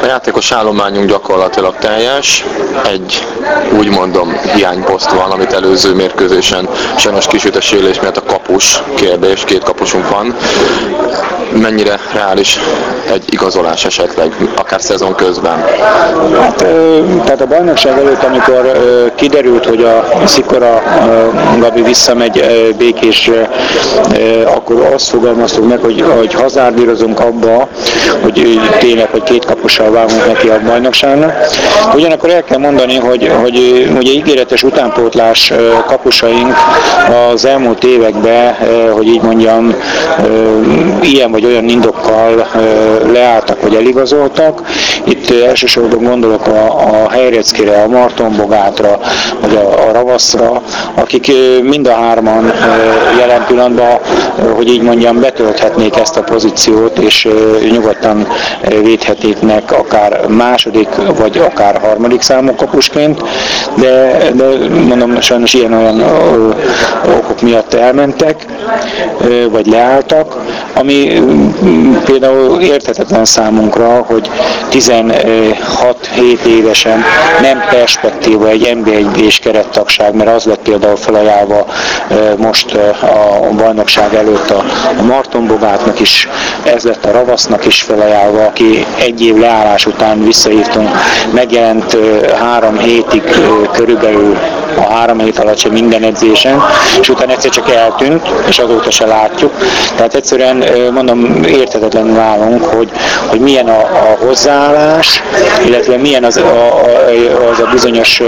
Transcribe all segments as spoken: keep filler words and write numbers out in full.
A játékos állományunk gyakorlatilag teljes, egy úgy mondom hiányposzt van, amit előző mérkőzésen sajnos kisüt a sérülés miatt a kapus kérdés, két kapusunk van. Mennyire reális egy igazolás esetleg, akár szezon közben? Hát, tehát a bajnokság előtt, amikor kiderült, hogy a Szikora Gabi visszamegy Békésre, akkor azt fogalmaztuk meg, hogy, hogy hazárdírozunk abba, hogy tényleg, hogy két kapussal vágunk neki a bajnokságnak. Ugyanakkor el kell mondani, hogy, hogy ugye ígéretes utánpótlás kapusaink az elmúlt években, hogy így mondjam, ilyen vagy olyan indokkal leálltak vagy eligazoltak. Itt elsősorban gondolok a, a Helyreckire, a Martonbogátra, vagy a, a Ravaszra, akik mind a hárman jelen pillanatban, hogy így mondjam, betölthetnék ezt a pozíciót, és nyugodtan védhetnék akár második, vagy akár harmadik számú kapusként, de, de mondom, sajnos ilyen-olyan okok miatt elmentek, vagy leálltak, ami például érthetetlen számunkra, hogy tizenhat-hét évesen nem perspektíva egy en bé egy-es kerettagság, mert az lett például felajánlva most a bajnokság előtt a Martonbogátnak is, ez lett a Ravasznak is felajánlva, aki egy év leállás után visszahívtunk, megjelent három hétig körülbelül, a három hét alatt sem minden edzésen, és utána egyszer csak eltűnt, és azóta se látjuk. Tehát egyszerűen mondom, érthetetlenül állunk, hogy, hogy milyen a, a hozzáállás, illetve milyen az a, az a bizonyos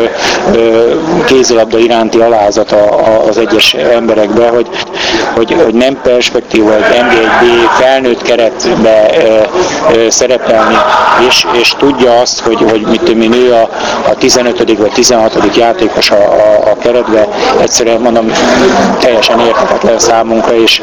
kézilabda iránti alázat az egyes emberekben, hogy, hogy, hogy nem perspektíva egy en bé egy felnőtt keretbe szerepelni, és, és tudja azt, hogy, hogy mit mi nő a, a tizenötödik vagy tizenhatodik játékos a, a, a keretbe, egyszerűen mondom, teljesen érthetetlen számunkra, és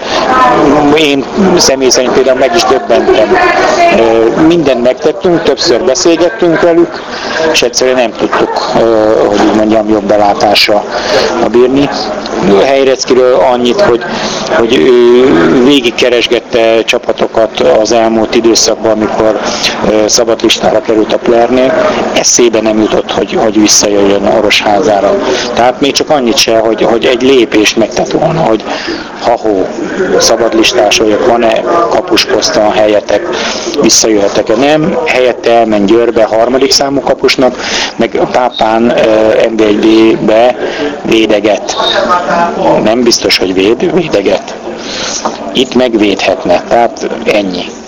én személy szerint például meg is döbbentem. Mindent megtettünk, többször beszélgettünk velük, és egyszerűen nem tudtuk, hogy úgy mondjam, jobb belátásra bírni. Helyreckiről annyit, hogy, hogy ő végigkeresgette csapatokat az elmúlt időszakban, amikor szabadlistára került a Plernél, eszébe nem jutott, hogy, hogy visszajöjjön Orosházára. Tehát még csak annyit se, hogy, hogy egy lépést megtett volna, hogy ha-hó, szabadlistás vagyok, van-e kapusposzton helyetek, visszajöhetek-e? Nem, helyette elment Győrbe harmadik számú kapusnak, meg Pápán en bé egy-be védeget. Nem biztos, hogy véd, védeget. Itt megvédhetne, tehát ennyi.